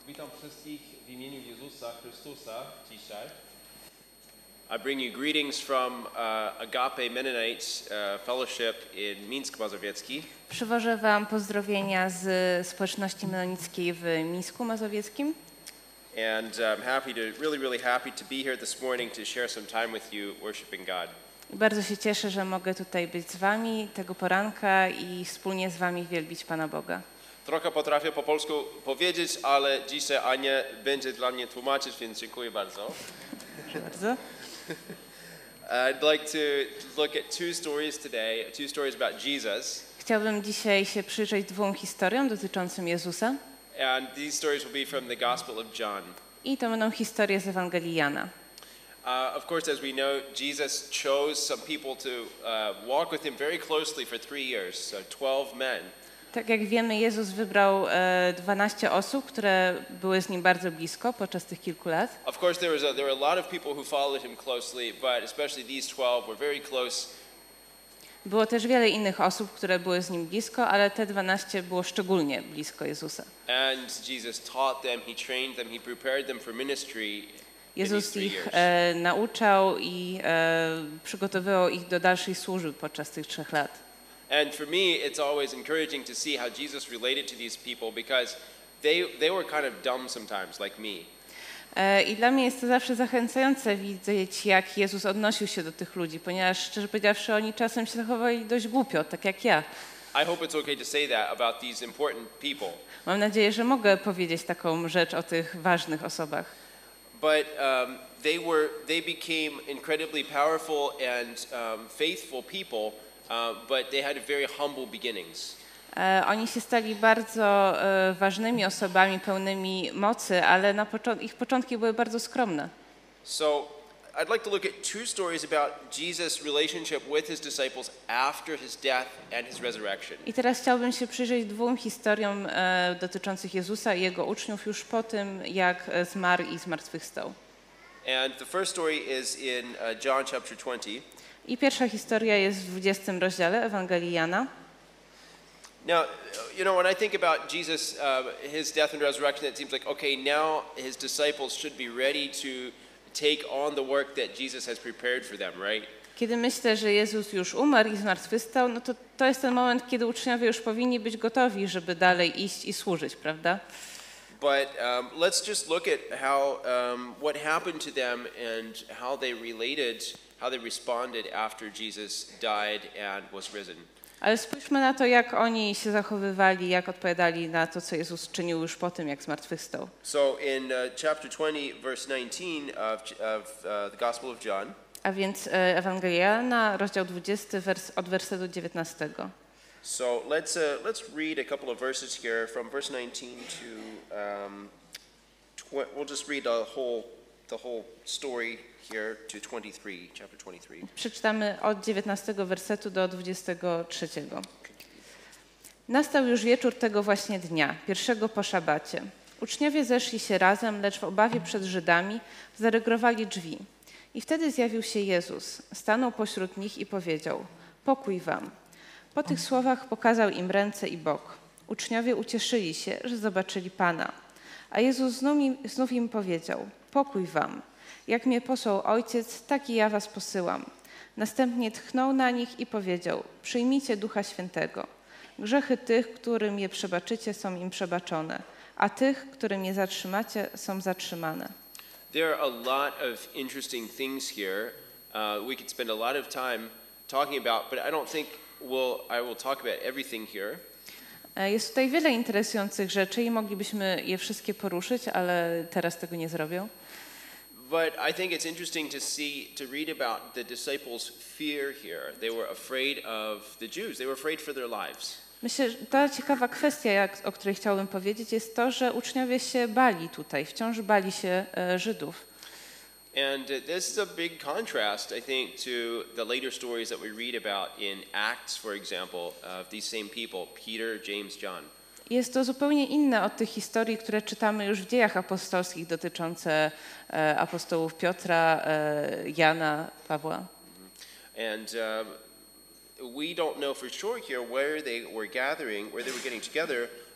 Witam wszystkich w imieniu Jezusa Chrystusa dzisiaj. I bring you greetings from Agape Mennonites Fellowship in Minsk Mazowiecki. Przywożę wam pozdrowienia z społeczności menonickiej w Mińsku Mazowieckim. And I'm really happy to be here this morning to share some time with you worshiping God. I bardzo się cieszę, że mogę tutaj być z wami tego poranka i wspólnie z wami wielbić Pana Boga. Trochę potrafię po polsku powiedzieć, ale dzisiaj Ania będzie dla mnie tłumaczyć, więc dziękuję bardzo. Proszę bardzo. I'd like to look at two stories about Jesus. Chciałbym dzisiaj się przyjrzeć dwóm historiom dotyczącym Jezusa. And these stories will be from the Gospel of John. I to będą historie z Ewangelii Jana. Of course, as we know, Jesus chose some people to walk with him very closely for 3 years, so 12 men. Tak jak wiemy, Jezus wybrał 12 osób, które były z nim bardzo blisko podczas tych kilku lat. Of course, there were a lot of people who followed him closely, but especially these 12 were very close. Było też wiele innych osób, które były z nim blisko, ale te 12 było szczególnie blisko Jezusa. And Jesus taught them, he trained them, he prepared them for ministry. Jezus ich nauczał i przygotowywał ich do dalszej służby podczas tych 3 lat. And for me, it's always encouraging to see how Jesus related to these people because they were kind of dumb sometimes, like me. I dla mnie jest to zawsze zachęcające widzieć, jak Jezus odnosił się do tych ludzi, ponieważ szczerze powiedziawszy, oni czasem się zachowali dość głupio, tak jak ja. I hope it's okay to say that about these important people. Mam nadzieję, że mogę powiedzieć taką rzecz o tych ważnych osobach. But they became incredibly powerful and faithful people, but they had very humble beginnings. Oni się stali bardzo ważnymi osobami, pełnymi mocy, ale ich początki były bardzo skromne. So I'd like to look at two stories about Jesus' relationship with his disciples after his death and his resurrection. I teraz chciałbym się przyjrzeć dwóm historiom dotyczących Jezusa i jego uczniów już po tym, jak zmarł i zmartwychwstał. And the first story is in John chapter 20. I pierwsza historia jest w 20 rozdziale Ewangelii Jana. Now, you know, when I think about Jesus, his death and resurrection, it seems like, okay, now his disciples should be ready to take on the work that Jesus has prepared for them, right? Kiedy myślę, że Jezus już umarł i zmartwychwstał, no to jest ten moment, kiedy uczniowie już powinni być gotowi, żeby dalej iść i służyć, prawda? But let's just look at how what happened to them and how they related, how they responded after Jesus died and was risen. Ale spójrzmy na to, jak oni się zachowywali, jak odpowiadali na to, co Jezus czynił już po tym, jak zmartwychwstał. So in chapter 20, verse 19 of the Gospel of John. A więc Ewangelia Jana, rozdział 20, od wersetu 19. So let's read a couple of verses here from verse 19 to we'll just read the whole story here to 23, chapter 23. Przeczytamy od 19 wersetu do 23. Nastał już wieczór tego właśnie dnia, pierwszego po szabacie. Uczniowie zeszli się razem, lecz w obawie przed Żydami zarygrowali drzwi. I wtedy zjawił się Jezus, stanął pośród nich i powiedział: pokój wam. Po tych słowach pokazał im ręce i bok. Uczniowie ucieszyli się, że zobaczyli Pana. A Jezus znów im powiedział: pokój wam. Jak mnie posłał Ojciec, tak i ja was posyłam. Następnie tchnął na nich i powiedział: przyjmijcie Ducha Świętego. Grzechy tych, którym je przebaczycie, są im przebaczone, a tych, którym je zatrzymacie, są zatrzymane. There are a lot of interesting things here. We could spend a lot of time talking about, but I don't think I will talk about everything here. Jest tutaj wiele interesujących rzeczy i moglibyśmy je wszystkie poruszyć, ale teraz tego nie zrobię. But I think it's interesting to read about the disciples' fear here. They were afraid of the Jews. They were afraid for their lives. Myślę, że ta ciekawa kwestia, o której chciałbym powiedzieć, jest to, że uczniowie się bali tutaj, wciąż bali się Żydów. And this is a big contrast, I think, to the later stories that we read about in Acts, for example, of these same people, Peter, James, John. Jest to zupełnie inne od tych historii, które czytamy już w dziejach apostolskich dotyczące apostołów Piotra, Jana, Pawła. And we don't know for sure here where they were getting together,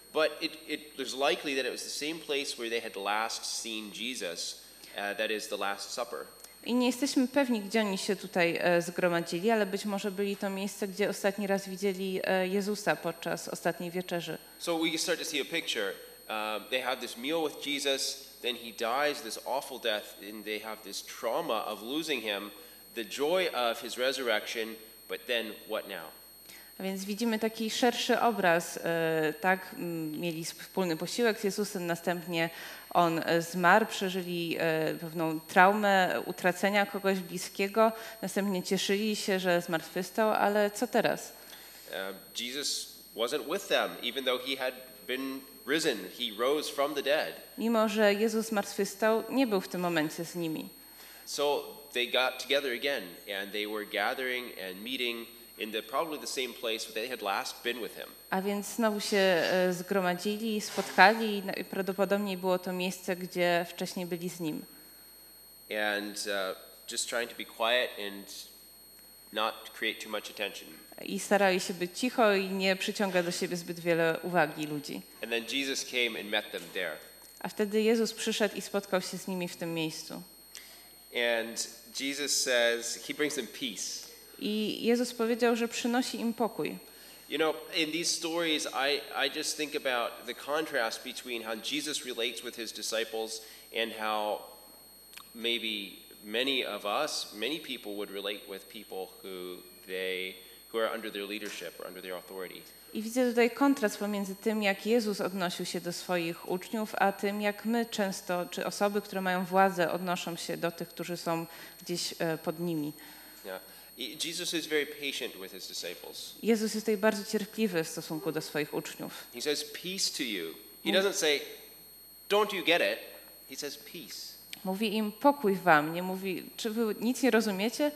but there's likely that it was the same place where they had last seen Jesus, that is the Last Supper. I nie jesteśmy pewni, gdzie oni się tutaj zgromadzili, ale być może byli to miejsce, gdzie ostatni raz widzieli Jezusa podczas ostatniej wieczerzy. So we can start to see a picture. They have this meal with Jesus, then he dies this awful death, and they have this trauma of losing him, the joy of his resurrection, but then what now? A więc widzimy taki szerszy obraz, tak? Mieli wspólny posiłek z Jezusem, następnie On zmarł, przeżyli pewną traumę utracenia kogoś bliskiego, następnie cieszyli się, że zmartwychwstał, ale co teraz? Jesus wasn't with them, even though he had been risen. He rose from the dead. Mimo że Jezus zmartwychwstał, nie był w tym momencie z nimi. So they got together again, and they were gathering and meeting in probably the same place where they had last been with him. A więc znowu się zgromadzili, spotkali i prawdopodobnie było to miejsce, gdzie wcześniej byli z Nim. And just trying to be quiet and not create too much attention. I starali się być cicho i nie przyciągać do siebie zbyt wiele uwagi ludzi. And then Jesus came and met them there. A wtedy Jezus przyszedł i spotkał się z nimi w tym miejscu. And Jesus says, he brings them peace. I Jezus powiedział, że przynosi im pokój. You know, in these stories, I just think about the contrast between how Jesus relates with his disciples and how maybe many people would relate with people who are under their leadership or under their authority. I widzę tutaj kontrast pomiędzy tym, jak Jezus odnosił się do swoich uczniów, a tym, jak my często, czy osoby, które mają władzę, odnoszą się do tych, którzy są gdzieś pod nimi. Yeah. Jesus is very patient with his disciples. Jezus jest tutaj bardzo cierpliwy w stosunku do swoich uczniów. He says peace to you. He doesn't say, don't you get it? He says peace. Mówi im pokój wam, nie mówi, czy wy nic nie rozumiecie?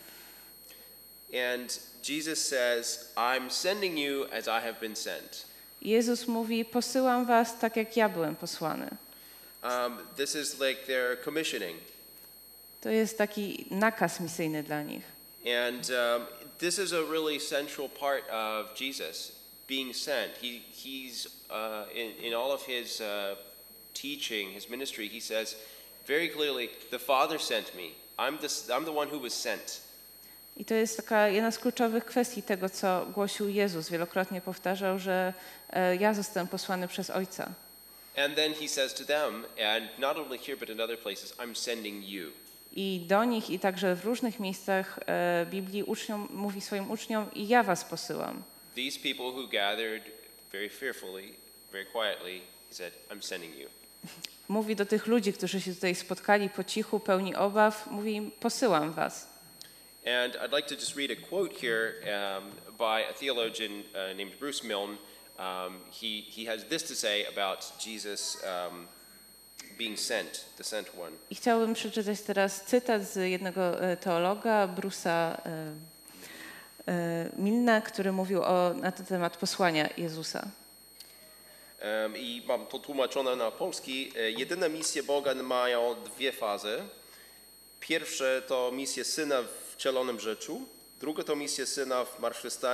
And Jesus says, I'm sending you as I have been sent. Jezus mówi, posyłam was tak, jak ja byłem posłany. This is like their commissioning. To jest taki nakaz misyjny dla nich. And this is a really central part of Jesus, being sent. He's in all of his teaching, his ministry, he says very clearly, the Father sent me. I'm the one who was sent. I to jest taka jedna z kluczowych kwestii tego, co głosił Jezus. Wielokrotnie powtarzał, że ja zostałem posłany przez Ojca. And then he says to them, and not only here but in other places, I'm sending you. I do nich, i także w różnych miejscach Biblii mówi swoim uczniom, i ja was posyłam. These people who gathered very fearfully, very quietly, he said, I'm sending you. Mówi do tych ludzi, którzy się tutaj spotkali po cichu, pełni obaw, mówi im, posyłam was. And I'd like to just read a quote here by a theologian named Bruce Milne. He has this to say about Jesus being sent, the sent one. I chciałbym przeczytać teraz cytat z jednego teologa, Bruce'a Milna, który mówił na ten temat posłania Jezusa. I mam to tłumaczone na polski. Jedyne misje Boga mają dwie fazy. Pierwsze to misje Syna w wcielonym życiu, druga to misja Syna w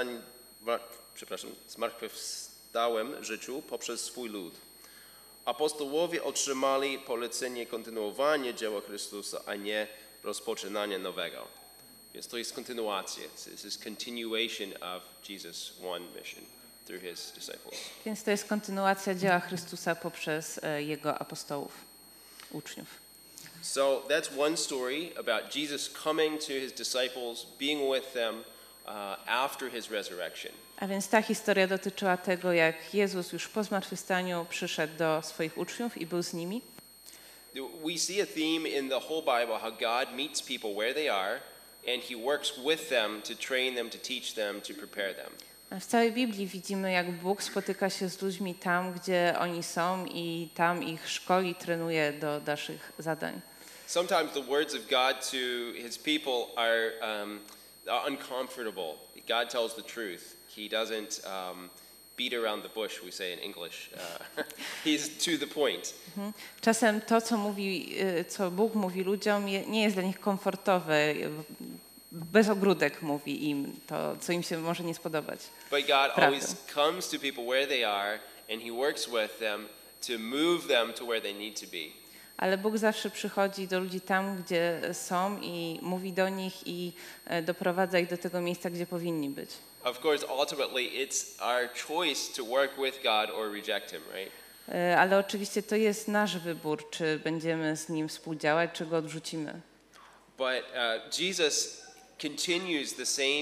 zmartwychwstałym życiu poprzez swój lud. Apostołowie otrzymali polecenie kontynuowania dzieła Chrystusa, a nie rozpoczynania nowego. Więc to jest kontynuacja. This is continuation of Jesus' one mission through his disciples. Więc to jest kontynuacja dzieła Chrystusa poprzez jego apostołów, uczniów. So that's one story about Jesus coming to his disciples, being with them after his resurrection. A więc ta historia dotyczyła tego, jak Jezus już po zmartwychwstaniu przyszedł do swoich uczniów i był z nimi. We see a theme in the whole Bible how God meets people where they are and he works with them to train them, to teach them, to prepare them. W całej Biblii widzimy, jak Bóg spotyka się z ludźmi tam, gdzie oni są i tam ich szkoli, trenuje do dalszych zadań. Sometimes the words of God to his people are uncomfortable. God tells the truth. He doesn't beat around the bush, we say in English. He's to the point. Czasem to, co Bóg mówi ludziom, nie jest dla nich komfortowe. Bez ogródek mówi im to, co im się może nie spodobać. But God always comes to people where they are and he works with them to move them to where they need to be. Ale Bóg zawsze przychodzi do ludzi tam, gdzie są i mówi do nich i doprowadza ich do tego miejsca, gdzie powinni być. Of course, ultimately, it's our choice to work with God or reject him, right? Ale oczywiście to jest nasz wybór, czy będziemy z Nim współdziałać, czy Go odrzucimy. But Jesus continues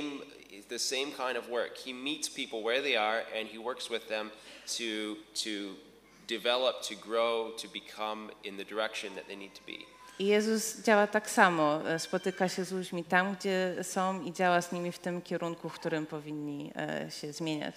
the same kind of work. He meets people where they are, and he works with them to develop, to grow, to become in the direction that they need to be. I Jezus działa tak samo. Spotyka się z ludźmi tam, gdzie są i działa z nimi w tym kierunku, w którym powinni się zmieniać.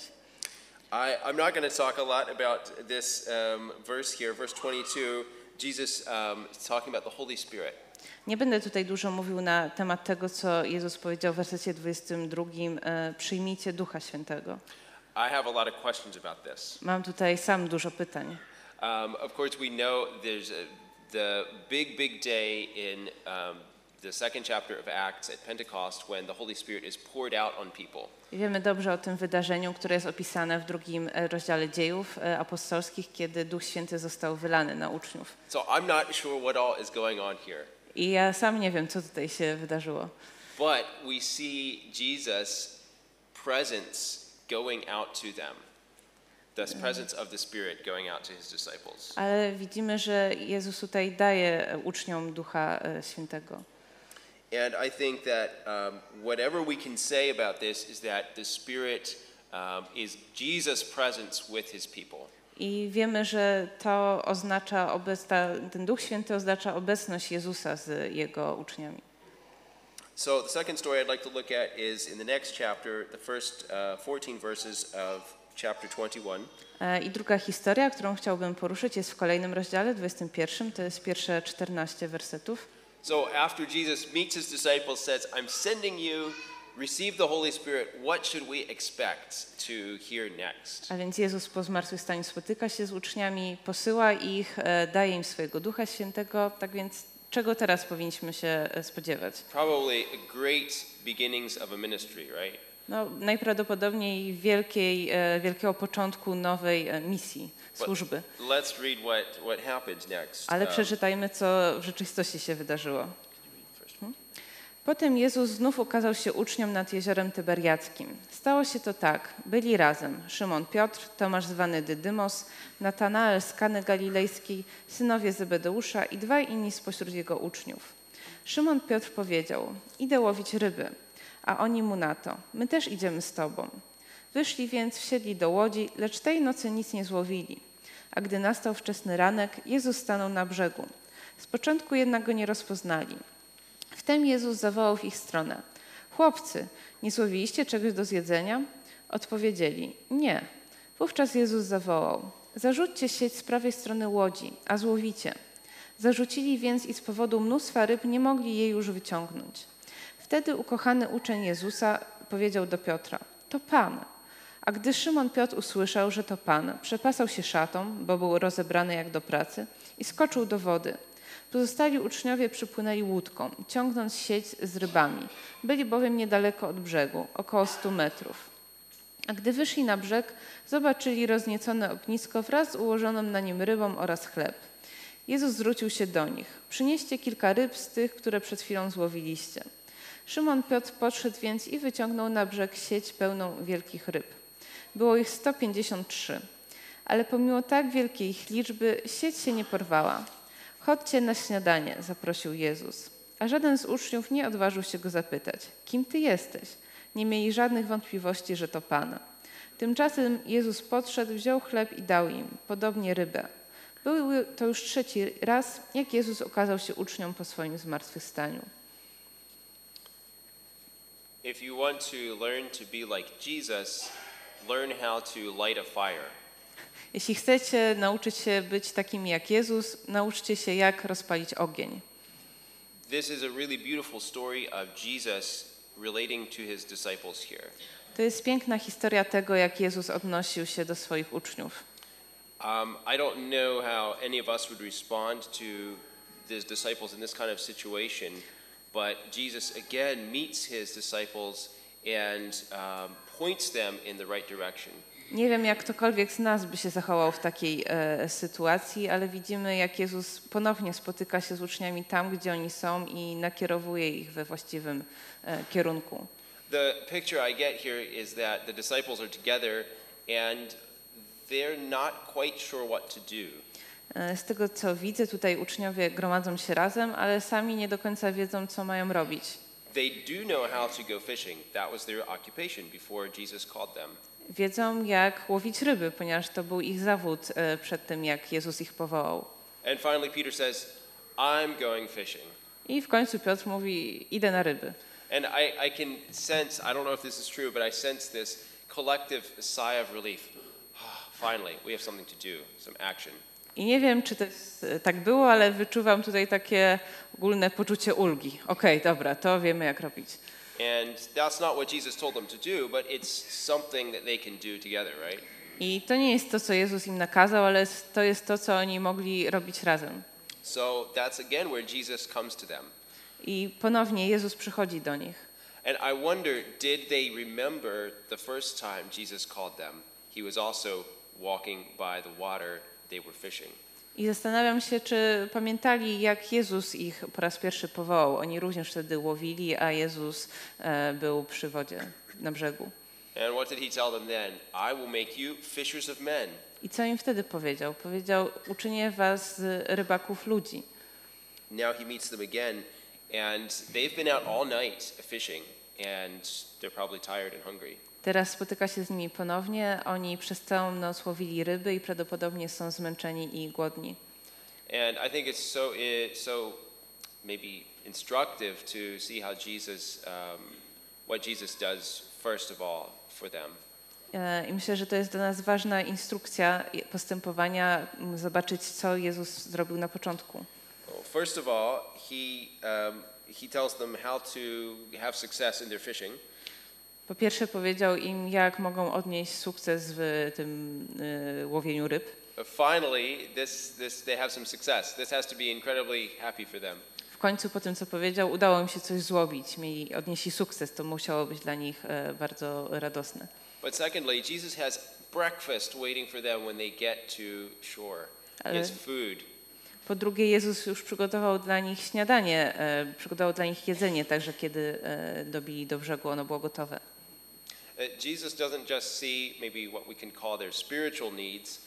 I'm not going to talk a lot about this verse here, verse 22. Jesus is talking about the Holy Spirit. Nie będę tutaj dużo mówił na temat tego, co Jezus powiedział w wersecie 22. Przyjmijcie Ducha Świętego. I have a lot of questions about this. Mam tutaj sam dużo pytań. Of course, we know there's the big day in the second chapter of Acts at Pentecost when the Holy Spirit is poured out on people. Wiemy dobrze o tym wydarzeniu, które jest opisane w 2 rozdziale Dziejów Apostolskich, kiedy Duch Święty został wylany na uczniów. So I'm not sure what all is going on here. I ja sam nie wiem, co tutaj się wydarzyło. But we see Jesus' presence going out to them. The presence of the Spirit going out to his disciples. Ale widzimy, że Jezus tutaj daje uczniom Ducha Świętego. And I think that whatever we can say about this is that the Spirit is Jesus' presence with his people. I wiemy, że to oznacza ten Duch Święty oznacza obecność Jezusa z Jego uczniami. So the second story I'd like to look at is in the next chapter, the first 14 verses of chapter 21. I druga historia, którą chciałbym poruszyć, jest w kolejnym rozdziale, 21. To jest pierwsze 14 wersetów. So after Jesus meets his disciples, says, I'm sending you, receive the Holy Spirit. What should we expect to hear next? A więc Jezus po zmartwychwstaniu spotyka się z uczniami, posyła ich, daje im swojego Ducha Świętego. Tak więc czego teraz powinniśmy się spodziewać? Probably a great beginnings of a ministry, right? No, najprawdopodobniej wielkiego początku nowej misji, służby. Let's read what happens next. Ale przeczytajmy, co w rzeczywistości się wydarzyło. Potem Jezus znów ukazał się uczniom nad jeziorem Tyberiackim. Stało się to tak. Byli razem Szymon Piotr, Tomasz zwany Dydymos, Natanael z Kany Galilejskiej, synowie Zebedeusza i 2 inni spośród jego uczniów. Szymon Piotr powiedział, idę łowić ryby. A oni mu na to, my też idziemy z tobą. Wyszli więc, wsiedli do łodzi, lecz tej nocy nic nie złowili. A gdy nastał wczesny ranek, Jezus stanął na brzegu. Z początku jednak go nie rozpoznali. Wtem Jezus zawołał w ich stronę. Chłopcy, nie złowiliście czegoś do zjedzenia? Odpowiedzieli, nie. Wówczas Jezus zawołał, zarzućcie sieć z prawej strony łodzi, a złowicie. Zarzucili więc i z powodu mnóstwa ryb nie mogli jej już wyciągnąć. Wtedy ukochany uczeń Jezusa powiedział do Piotra, to Pan. A gdy Szymon Piotr usłyszał, że to Pan, przepasał się szatą, bo był rozebrany jak do pracy i skoczył do wody. Pozostali uczniowie przypłynęli łódką, ciągnąc sieć z rybami. Byli bowiem niedaleko od brzegu, około 100 metrów. A gdy wyszli na brzeg, zobaczyli rozniecone ognisko wraz z ułożoną na nim rybą oraz chleb. Jezus zwrócił się do nich. Przynieście kilka ryb z tych, które przed chwilą złowiliście. Szymon Piotr podszedł więc i wyciągnął na brzeg sieć pełną wielkich ryb. Było ich 153. Ale pomimo tak wielkiej ich liczby sieć się nie porwała. Chodźcie na śniadanie, zaprosił Jezus. A żaden z uczniów nie odważył się go zapytać, kim ty jesteś? Nie mieli żadnych wątpliwości, że to Pan. Tymczasem Jezus podszedł, wziął chleb i dał im, podobnie rybę. Był to już 3. raz, jak Jezus okazał się uczniom po swoim zmartwychwstaniu. If you want to learn to be like Jesus, learn how to light a fire. Jeśli chcecie nauczyć się być takimi jak Jezus, nauczcie się, jak rozpalić ogień. This is a really beautiful story of Jesus relating to his disciples here. To jest piękna historia tego, jak Jezus odnosił się do swoich uczniów. I don't know how any of us would respond to these disciples in this kind of situation, but Jesus again meets his disciples and points them in the right direction. Nie wiem, jak ktokolwiek z nas by się zachował w takiej sytuacji, ale widzimy, jak Jezus ponownie spotyka się z uczniami tam, gdzie oni są i nakierowuje ich we właściwym kierunku. The picture I get here is that the disciples are together and they're not quite sure what to do. Z tego, co widzę, tutaj uczniowie gromadzą się razem, ale sami nie do końca wiedzą, co mają robić. They do know how to go fishing. That was their occupation before Jesus called them. Wiedzą, jak łowić ryby, ponieważ to był ich zawód przed tym, jak Jezus ich powołał. And finally Peter says, I'm going fishing. I w końcu Piotr mówi, idę na ryby. And I can sense, I don't know if this is true, but I sense this collective sigh of relief. Finally, we have something to do, some action. I nie wiem, czy to tak było, ale wyczuwam tutaj takie ogólne poczucie ulgi. Okej, dobra, to wiemy, jak robić. And that's not what Jesus told them to do, but it's something that they can do together, right? I to nie jest to, co Jezus im nakazał, ale to jest to, co oni mogli robić razem. So that's again where Jesus comes to them. I ponownie Jezus przychodzi do nich. And I wonder, did they remember the first time Jesus called them? He was also walking by the water, they were fishing. I zastanawiam się, czy pamiętali, jak Jezus ich po raz pierwszy powołał. Oni również wtedy łowili, a Jezus był przy wodzie, na brzegu. And what did he tell them then? I will make you fishers of men. I co im wtedy powiedział? Powiedział, uczynię was z rybaków ludzi. Now he meets them again, and they've been out all night fishing, and they're probably tired and hungry. Teraz spotyka się z nimi ponownie. Oni przez całą noc łowili ryby i prawdopodobnie są zmęczeni i głodni. And I think it's so maybe instructive to see how Jesus, what Jesus does first of all for them. I myślę, że to jest dla nas ważna instrukcja postępowania, zobaczyć, co Jezus zrobił na początku. First of all, he tells them how to have success in their fishing. Po pierwsze powiedział im, jak mogą odnieść sukces w tym łowieniu ryb. Finally, they have some success. This has to be incredibly happy for them. W końcu po tym, co powiedział, udało im się coś złowić, odnieśli sukces. To musiało być dla nich bardzo radosne. But secondly, Jesus has breakfast waiting for them when they get to shore. He has food. Po drugie, Jezus już przygotował dla nich śniadanie, przygotował dla nich jedzenie, także kiedy dobili do brzegu, ono było gotowe. Jesus doesn't just see maybe what we can call their spiritual needs,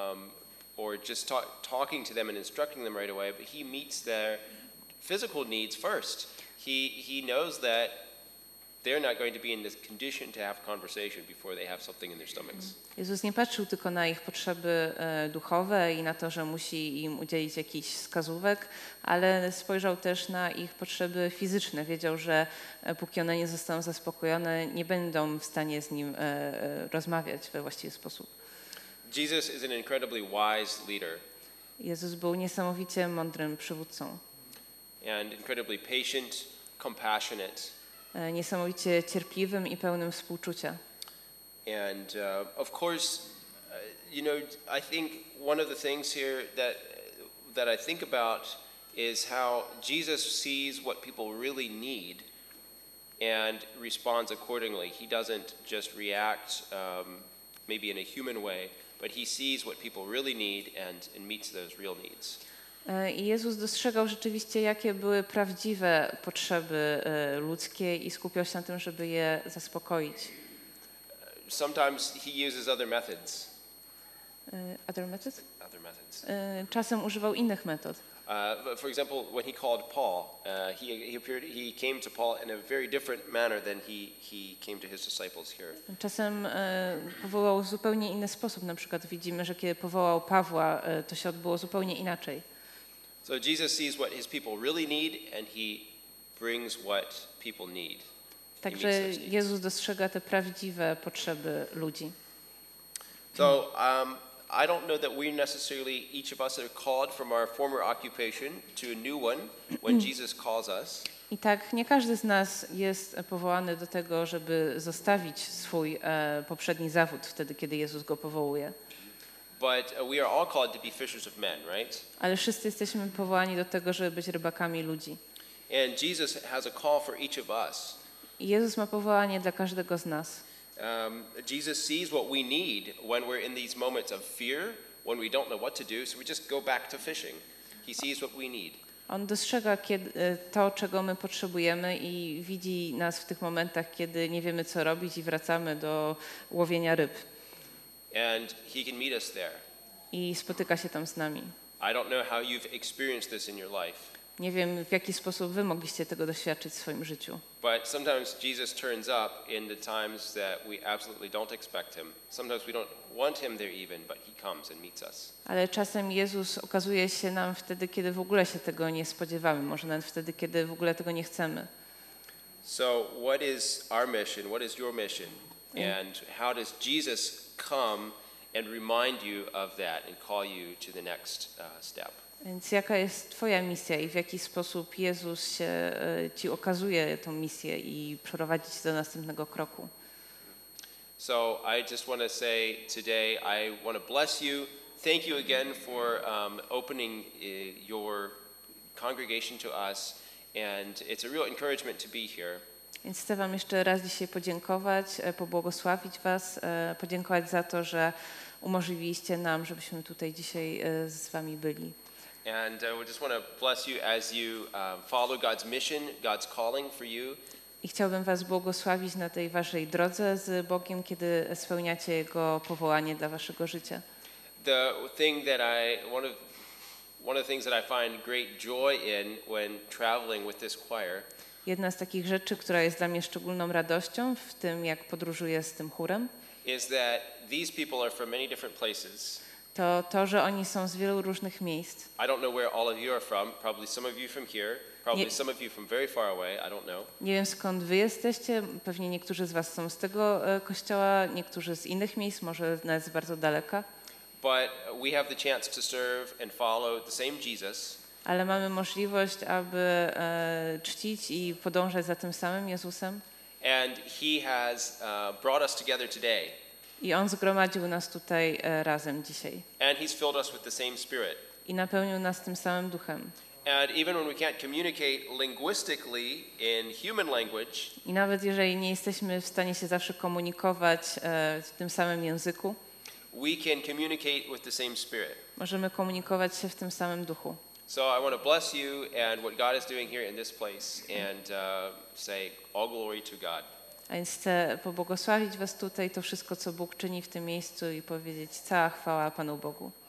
or just talking to them and instructing them right away, but he meets their physical needs first. He knows that they're not going to be in this condition to have conversation before they have something in their stomachs. Jezus nie patrzył tylko na ich potrzeby duchowe i na to, że musi im udzielić jakichś wskazówek, ale spojrzał też na ich potrzeby fizyczne. Wiedział, że póki one nie zostaną zaspokojone, nie będą w stanie z nim rozmawiać we właściwy sposób. Jesus is an incredibly wise leader Jezus był niesamowicie mądrym przywódcą. and incredibly patient, compassionate. Niesamowicie cierpliwym i pełnym współczucia. And of course, you know, I think one of the things here that I think about is how Jesus sees what people really need and responds accordingly. He doesn't just react maybe in a human way, but he sees what people really need and meets those real needs. I Jezus dostrzegał rzeczywiście, jakie były prawdziwe potrzeby ludzkie i skupiał się na tym, żeby je zaspokoić. Sometimes he uses other methods. Other methods? Other methods. Czasem używał innych metod. For example, when he called Paul, he came to Paul in a very different manner than he came to his disciples here. Czasem powołał w zupełnie inny sposób. Na przykład widzimy, że kiedy powołał Pawła, to się odbyło zupełnie inaczej. So Jesus sees what his people really need and he brings what people need. Także Jezus dostrzega te prawdziwe potrzeby ludzi. So I don't know that we necessarily, each of us are called from our former occupation to a new one when Jesus calls us. I tak nie każdy z nas jest powołany do tego, żeby zostawić swój poprzedni zawód wtedy, kiedy Jezus go powołuje. But we are all called to be fishers of men, right? Ale wszyscy jesteśmy powołani do tego, żeby być rybakami ludzi. And Jesus has a call for each of us. I Jezus ma powołanie dla każdego z nas. Jesus sees what we need when we're in these moments of fear, when we don't know what to do, so we just go back to fishing. He sees what we need. On dostrzega to, czego my potrzebujemy i widzi nas w tych momentach, kiedy nie wiemy, co robić i wracamy do łowienia ryb. And he can meet us there. I spotyka się tam z nami. I don't know how you've experienced this in your life, Nie wiem, w jaki sposób wy mogliście tego doświadczyć w swoim życiu. but sometimes Jesus turns up in the times that we absolutely don't expect him. Sometimes we don't want him there even, but he comes and meets us. Ale czasem Jezus okazuje się nam wtedy, kiedy w ogóle się tego nie spodziewamy, może nawet wtedy, kiedy w ogóle tego nie chcemy. So what is our mission? What is your mission? And how does Jesus come and remind you of that and call you to the next step? Więc jaka jest twoja misja i w jaki sposób Jezus ci okazuje tą misję i prowadzi cię do następnego kroku? So I just want to say today, I want to bless you. Thank you again for opening your congregation to us, and it's a real encouragement to be here. Więc chcę wam jeszcze raz dzisiaj podziękować, pobłogosławić was, podziękować za to, że umożliwiliście nam, żebyśmy tutaj dzisiaj z wami byli. And we just want to bless you as you follow God's mission, God's calling for you. I chciałbym was błogosławić na tej waszej drodze z Bogiem, kiedy spełniacie Jego powołanie dla waszego życia. One of the things that I find great joy in when traveling with this choir Jedna z takich rzeczy, która jest dla mnie szczególną radością w tym, jak podróżuję z tym chórem, is that these people are from many different places. to, że oni są z wielu różnych miejsc. I don't know where all of you are from. Probably some of you from here. Probably some of you from very far away. I don't know. Nie wiem, skąd wy jesteście. Pewnie niektórzy z was są z tego kościoła, niektórzy z innych miejsc, może nawet z bardzo daleka. But we have the chance to serve and follow the same Jesus. Ale mamy możliwość, aby czcić i podążać za tym samym Jezusem. And he has brought us together today. I On zgromadził nas tutaj razem dzisiaj. And he's filled us with the same spirit. I napełnił nas tym samym duchem. And even when we can't communicate linguistically in human language, I nawet jeżeli nie jesteśmy w stanie się zawsze komunikować w tym samym języku, we can communicate with the same spirit. możemy komunikować się w tym samym duchu. So I want to bless you and what God is doing here in this place and say all glory to God. A więc chcę pobłogosławić was tutaj, to wszystko, co Bóg czyni w tym miejscu i powiedzieć cała chwała Panu Bogu.